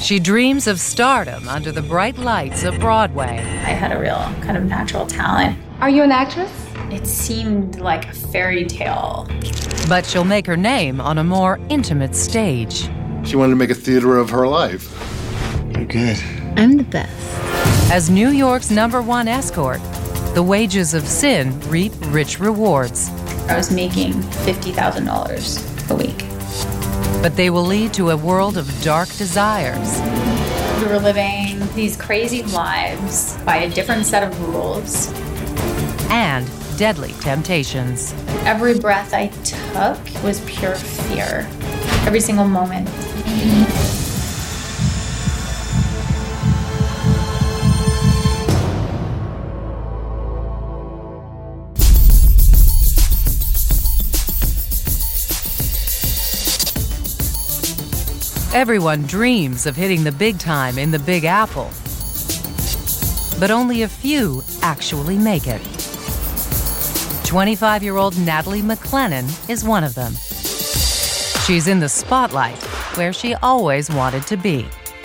She dreams of stardom under the bright lights of Broadway. I had a real kind of natural talent. Are you an actress? It seemed like a fairy tale. But she'll make her name on a more intimate stage. She wanted to make a theater of her life. You're good. I'm the best. As New York's #1 escort, the wages of sin reap rich rewards. I was making $50,000 a week. But they will lead to a world of dark desires. We were living these crazy lives by a different set of rules. And deadly temptations. Every breath I took was pure fear. Every single moment. Everyone dreams of hitting the big time in the Big Apple. But only a few actually make it. 25-year-old Natalie McLennan is one of them. She's in the spotlight, where she always wanted to be.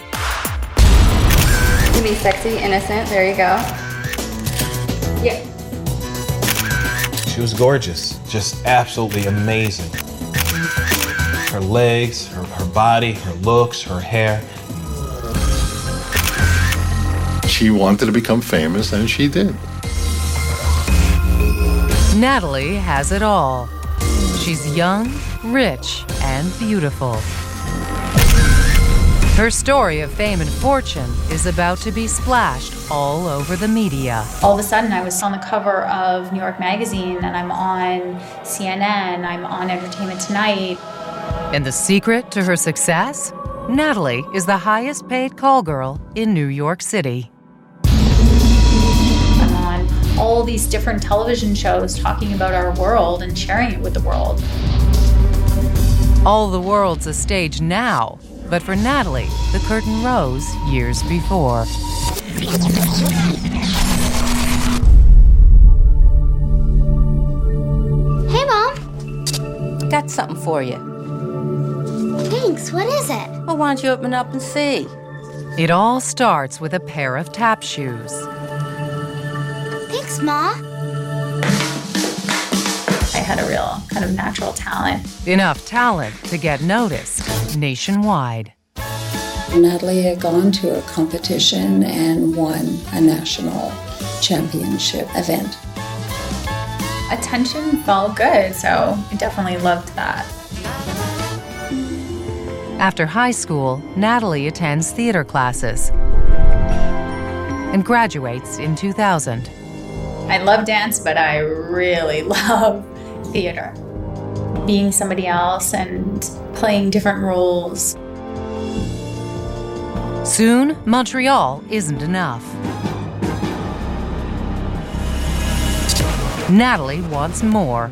To be sexy, innocent, there you go. Yeah. She was gorgeous, just absolutely amazing. Her legs, her body, her looks, her hair. She wanted to become famous, and she did. Natalie has it all. She's young, rich, and beautiful. Her story of fame and fortune is about to be splashed all over the media. All of a sudden, I was on the cover of New York Magazine, and I'm on CNN, I'm on Entertainment Tonight. And the secret to her success? Natalie is the highest paid call girl in New York City. I'm on all these different television shows talking about our world and sharing it with the world. All the world's a stage now, but for Natalie, the curtain rose years before. Hey, Mom. Got something for you. Thanks. What is it? Well, why don't you open up and see? It all starts with a pair of tap shoes. Thanks, Ma. I had a real kind of natural talent. Enough talent to get noticed nationwide. Natalie had gone to a competition and won a national championship event. Attention felt good, so I definitely loved that. After high school, Natalie attends theater classes and graduates in 2000. I love dance, but I really love theater. Being somebody else and playing different roles. Soon, Montreal isn't enough. Natalie wants more.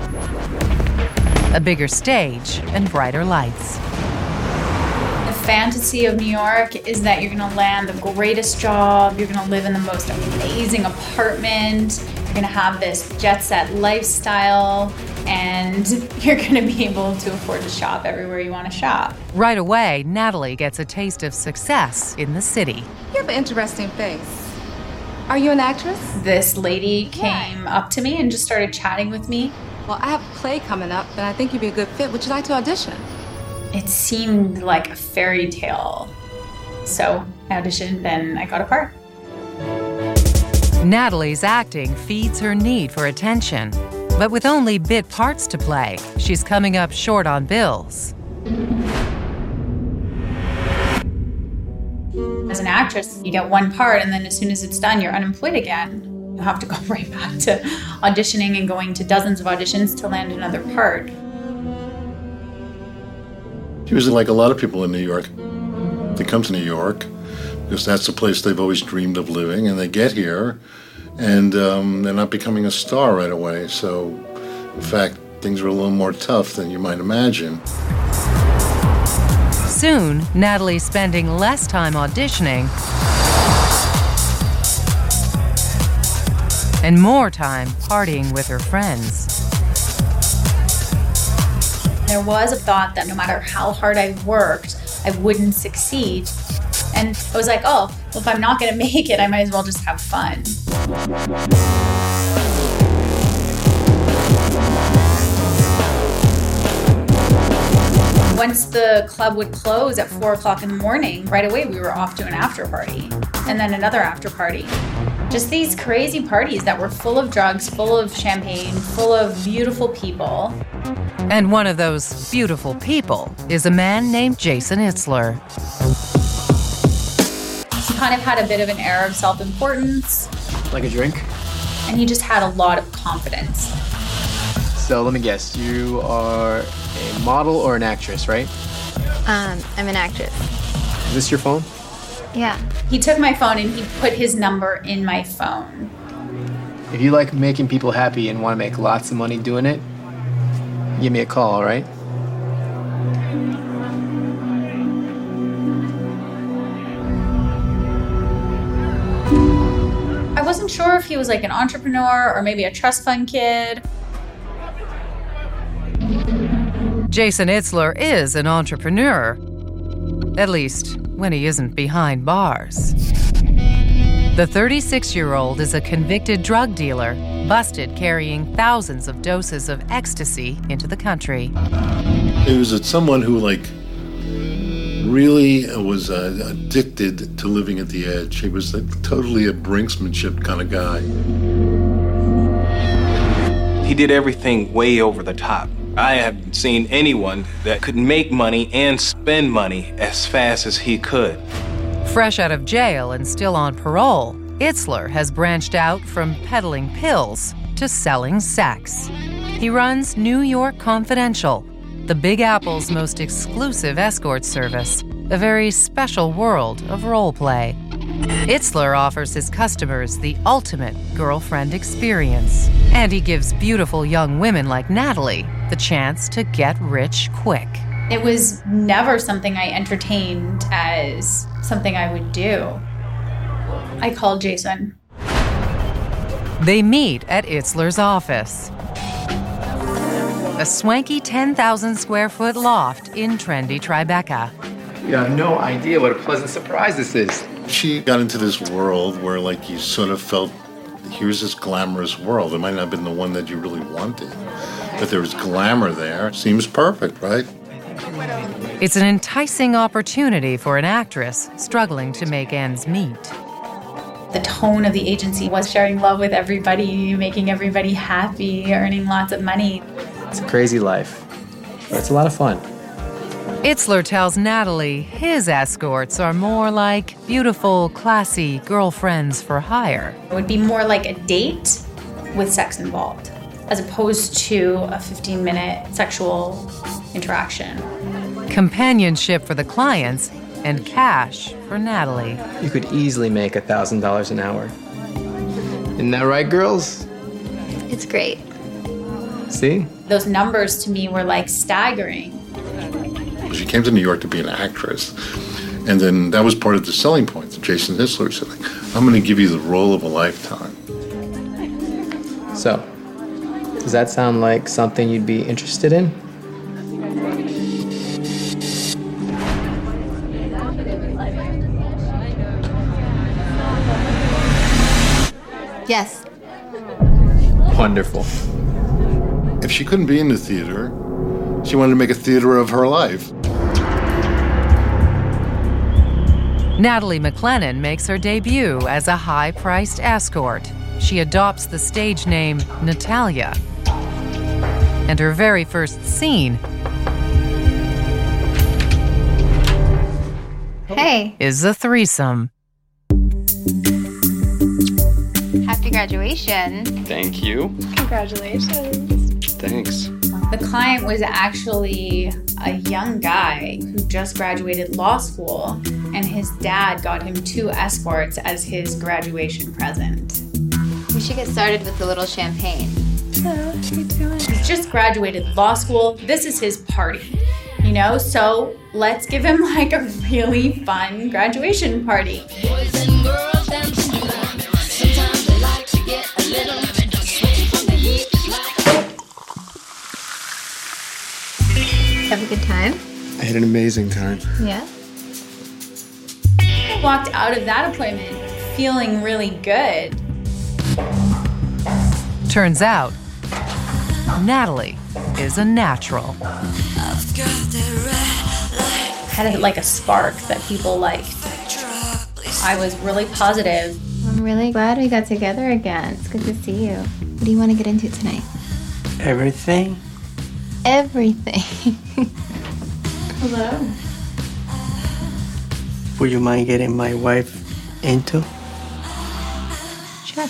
A bigger stage and brighter lights. The fantasy of New York is that you're gonna land the greatest job, you're gonna live in the most amazing apartment, you're gonna have this jet set lifestyle, and you're gonna be able to afford to shop everywhere you wanna shop. Right away, Natalie gets a taste of success in the city. You have an interesting face. Are you an actress? This lady came up to me and just started chatting with me. Well, I have a play coming up, and I think you'd be a good fit. Would you like to audition? It seemed like a fairy tale. So I auditioned and I got a part. Natalie's acting feeds her need for attention. But with only bit parts to play, she's coming up short on bills. As an actress, you get one part, and then as soon as it's done, you're unemployed again. You have to go right back to auditioning and going to dozens of auditions to land another part. She was like a lot of people in New York. They come to New York because that's the place they've always dreamed of living, and they get here, and they're not becoming a star right away. So, in fact, things were a little more tough than you might imagine. Soon, Natalie's spending less time auditioning and more time partying with her friends. There was a thought that no matter how hard I worked, I wouldn't succeed. And I was like, oh, well, if I'm not going to make it, I might as well just have fun. Once the club would close at 4 o'clock in the morning, right away we were off to an after party and then another after party. Just these crazy parties that were full of drugs, full of champagne, full of beautiful people. And one of those beautiful people is a man named Jason Itzler. He kind of had a bit of an air of self-importance. Like a drink? And he just had a lot of confidence. So let me guess, you are a model or an actress, right? I'm an actress. Is this your phone? Yeah. He took my phone and he put his number in my phone. If you like making people happy and want to make lots of money doing it, give me a call, all right? I wasn't sure if he was like an entrepreneur or maybe a trust fund kid. Jason Itzler is an entrepreneur, at least when he isn't behind bars. The 36-year-old is a convicted drug dealer, busted carrying thousands of doses of ecstasy into the country. It was someone who, really was addicted to living at the edge. He was totally a brinksmanship kind of guy. He did everything way over the top. I haven't seen anyone that could make money and spend money as fast as he could. Fresh out of jail and still on parole, Itzler has branched out from peddling pills to selling sex. He runs New York Confidential, the Big Apple's most exclusive escort service, a very special world of role play. Itzler offers his customers the ultimate girlfriend experience, and he gives beautiful young women like Natalie the chance to get rich quick. It was never something I entertained as something I would do. I called Jason. They meet at Itzler's office, a swanky 10,000 square foot loft in trendy Tribeca. You have no idea what a pleasant surprise this is. She got into this world where you sort of felt, here's this glamorous world. It might not have been the one that you really wanted, but there was glamour there. Seems perfect, right? It's an enticing opportunity for an actress struggling to make ends meet. The tone of the agency was sharing love with everybody, making everybody happy, earning lots of money. It's a crazy life, but it's a lot of fun. Itzler tells Natalie his escorts are more like beautiful, classy girlfriends for hire. It would be more like a date with sex involved, as opposed to a 15-minute sexual interaction. Companionship for the clients and cash for Natalie. You could easily make $1,000 an hour. Isn't that right, girls? It's great. See? Those numbers to me were staggering. She came to New York to be an actress, and then that was part of the selling point. Jason Itzler said, I'm going to give you the role of a lifetime. So, does that sound like something you'd be interested in? Yes. Wonderful. If she couldn't be in the theater, she wanted to make a theater of her life. Natalie McLennan makes her debut as a high-priced escort. She adopts the stage name Natalia. And her very first scene is a threesome. Happy graduation. Thank you. Congratulations. Thanks. The client was actually a young guy who just graduated law school, and his dad got him 2 escorts as his graduation present. We should get started with a little champagne. Hello, how you doing? He's just graduated law school. This is his party, So let's give him a really fun graduation party. Boys and girls dance tonight. Sometimes they like to get a little sweaty from the heat. Have a good time? I had an amazing time. Yeah. I walked out of that appointment feeling really good. Turns out, Natalie is a natural. Had like a spark that people liked. I was really positive. I'm really glad we got together again. It's good to see you. What do you want to get into tonight? Everything? Everything. Hello. Would you mind getting my wife into? Sure.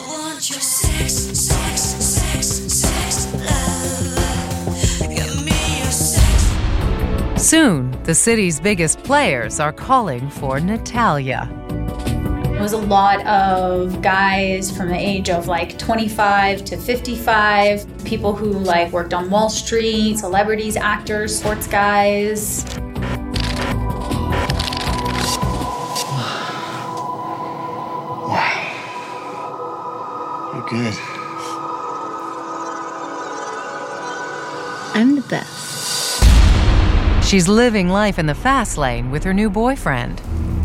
Soon, the city's biggest players are calling for Natalia. It was a lot of guys from the age of like 25 to 55, people who like worked on Wall Street, celebrities, actors, sports guys. You're good. I'm the best. She's living life in the fast lane with her new boyfriend.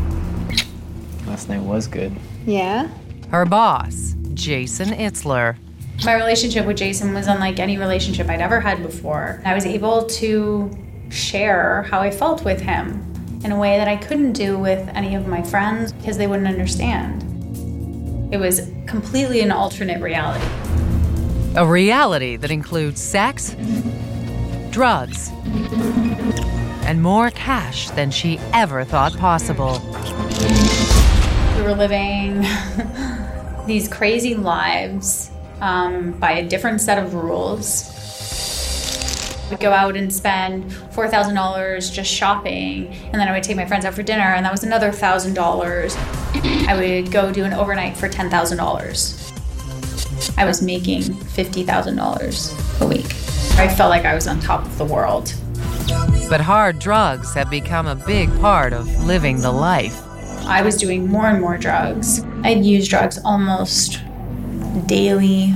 Last night was good. Yeah? Her boss, Jason Itzler. My relationship with Jason was unlike any relationship I'd ever had before. I was able to share how I felt with him in a way that I couldn't do with any of my friends because they wouldn't understand. It was completely an alternate reality. A reality that includes sex, drugs, and more cash than she ever thought possible. We were living these crazy lives by a different set of rules. We'd go out and spend $4,000 just shopping, and then I would take my friends out for dinner, and that was another $1,000. I would go do an overnight for $10,000. I was making $50,000 a week. I felt like I was on top of the world. But hard drugs have become a big part of living the life. I was doing more and more drugs. I'd use drugs almost daily,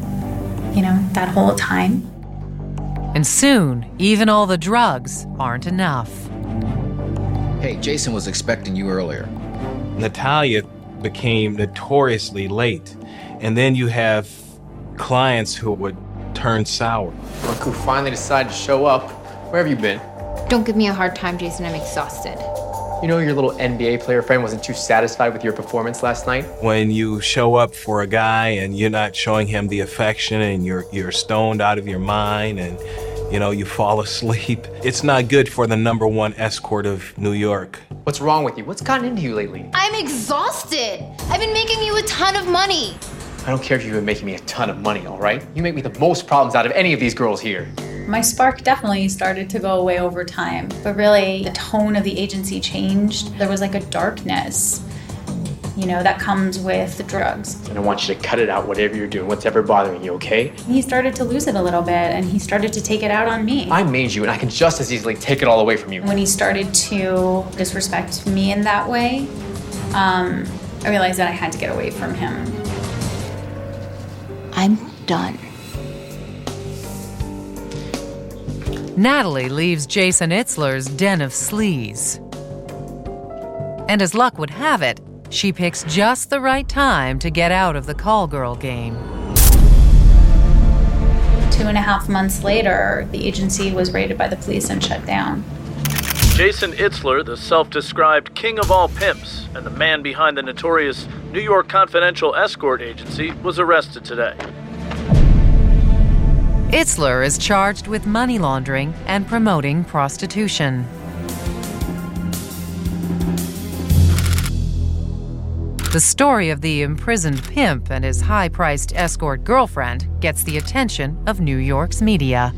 that whole time. And soon, even all the drugs aren't enough. Hey, Jason was expecting you earlier. Natalia became notoriously late. And then you have clients who would turn sour. Look who finally decided to show up. Where have you been? Don't give me a hard time, Jason. I'm exhausted. You know your little NBA player friend wasn't too satisfied with your performance last night? When you show up for a guy and you're not showing him the affection and you're stoned out of your mind and, you fall asleep, it's not good for the #1 escort of New York. What's wrong with you? What's gotten into you lately? I'm exhausted. I've been making you a ton of money. I don't care if you've been making me a ton of money, all right? You make me the most problems out of any of these girls here. My spark definitely started to go away over time, but really the tone of the agency changed. There was like a darkness, that comes with the drugs. And I want you to cut it out, whatever you're doing, whatever bothering you, okay? He started to lose it a little bit, and he started to take it out on me. I made you, and I can just as easily take it all away from you. When he started to disrespect me in that way, I realized that I had to get away from him. I'm done. Natalie leaves Jason Itzler's den of sleaze. And as luck would have it, she picks just the right time to get out of the call girl game. 2.5 months later, the agency was raided by the police and shut down. Jason Itzler, the self-described king of all pimps and the man behind the notorious New York Confidential escort agency, was arrested today. Itzler is charged with money laundering and promoting prostitution. The story of the imprisoned pimp and his high-priced escort girlfriend gets the attention of New York's media.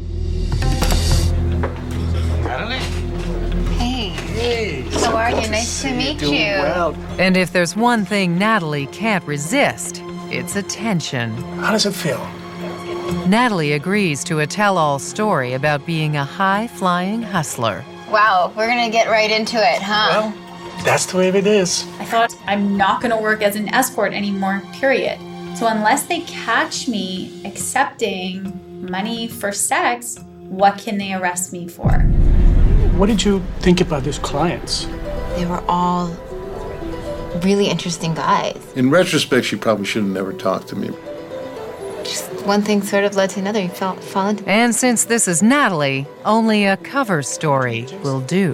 Hey, how are you? Nice to meet you. And if there's one thing Natalie can't resist, it's attention. How does it feel? Natalie agrees to a tell-all story about being a high-flying hustler. Wow, we're gonna get right into it, huh? Well, that's the way it is. I thought, I'm not going to work as an escort anymore, period. So unless they catch me accepting money for sex, what can they arrest me for? What did you think about these clients? They were all really interesting guys. In retrospect, she probably should have never talked to me. Just one thing sort of led to another. You fall into. And since this is Natalie, only a cover story will do.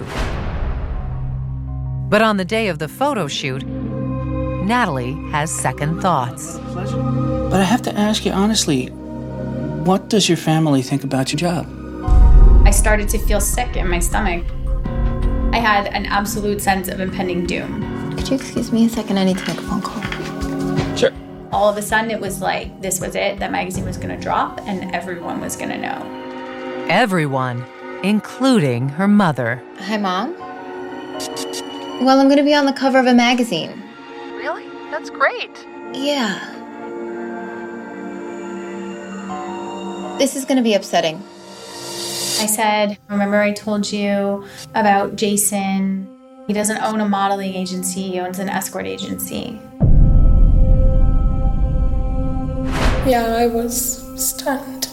But on the day of the photo shoot, Natalie has second thoughts. But I have to ask you honestly, what does your family think about your job? I started to feel sick in my stomach. I had an absolute sense of impending doom. Could you excuse me a second? I need to make a phone call. Sure. All of a sudden, it was like, this was it. That magazine was going to drop, and everyone was going to know. Everyone, including her mother. Hi, Mom. Well, I'm going to be on the cover of a magazine. Really? That's great. Yeah. This is going to be upsetting. I said, remember I told you about Jason? He doesn't own a modeling agency, he owns an escort agency. Yeah, I was stunned.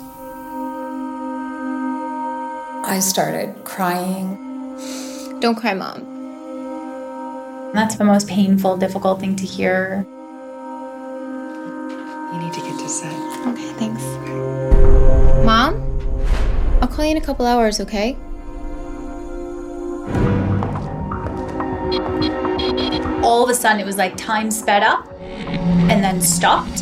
I started crying. Don't cry, Mom. That's the most painful, difficult thing to hear. You need to get to set. Okay, thanks. Mom? I'll call you in a couple hours, okay? All of a sudden, it was like time sped up and then stopped.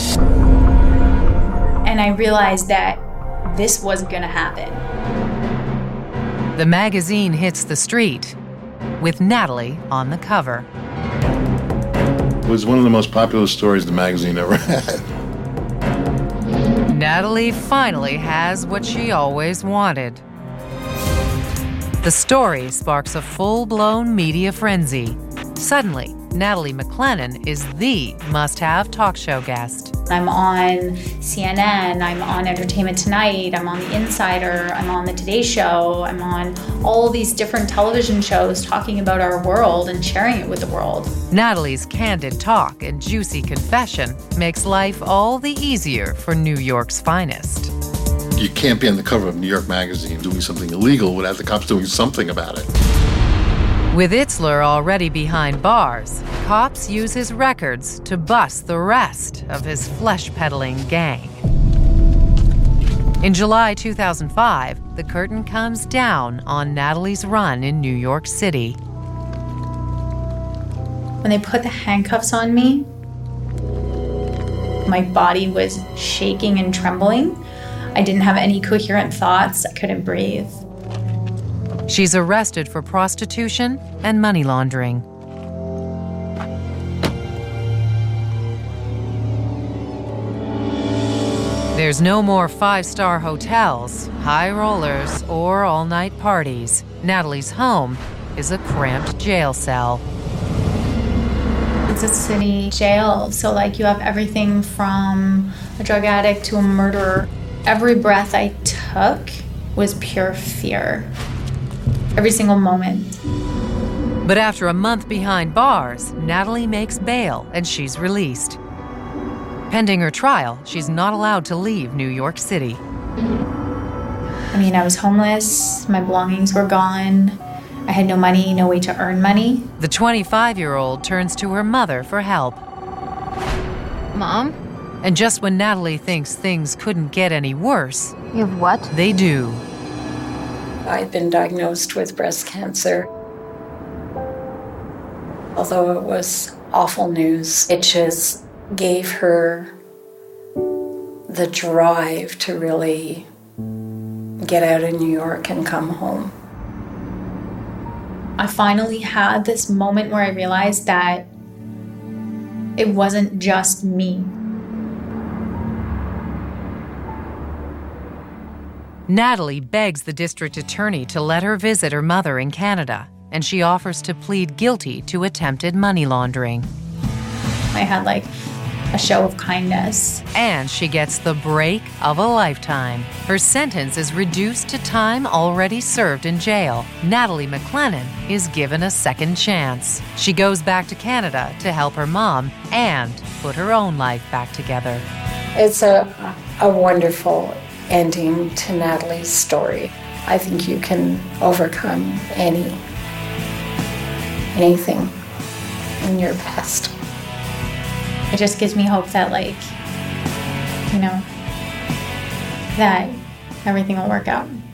And I realized that this wasn't going to happen. The magazine hits the street with Natalie on the cover. It was one of the most popular stories the magazine ever had. Natalie finally has what she always wanted. The story sparks a full-blown media frenzy. Suddenly, Natalie McLennan is the must-have talk show guest. I'm on CNN, I'm on Entertainment Tonight, I'm on The Insider, I'm on The Today Show, I'm on all these different television shows talking about our world and sharing it with the world. Natalie's candid talk and juicy confession makes life all the easier for New York's finest. You can't be on the cover of New York Magazine doing something illegal without the cops doing something about it. With Itzler already behind bars, cops use his records to bust the rest of his flesh-peddling gang. In July 2005, the curtain comes down on Natalie's run in New York City. When they put the handcuffs on me, my body was shaking and trembling. I didn't have any coherent thoughts. I couldn't breathe. She's arrested for prostitution and money laundering. There's no more five-star hotels, high rollers, or all-night parties. Natalie's home is a cramped jail cell. It's a city jail, so like you have everything from a drug addict to a murderer. Every breath I took was pure fear. Every single moment. But after a month behind bars, Natalie makes bail and she's released. Pending her trial, she's not allowed to leave New York City. I mean, I was homeless, my belongings were gone, I had no money, no way to earn money. The 25-year-old turns to her mother for help. Mom? And just when Natalie thinks things couldn't get any worse, You have what? They do. I'd been diagnosed with breast cancer. Although it was awful news, it just gave her the drive to really get out of New York and come home. I finally had this moment where I realized that it wasn't just me. Natalie begs the district attorney to let her visit her mother in Canada, and she offers to plead guilty to attempted money laundering. I had like a show of kindness. And she gets the break of a lifetime. Her sentence is reduced to time already served in jail. Natalie McLennan is given a second chance. She goes back to Canada to help her mom and put her own life back together. It's a wonderful ending to Natalie's story. I think you can overcome anything in your best. It just gives me hope that, like, you know, that everything will work out.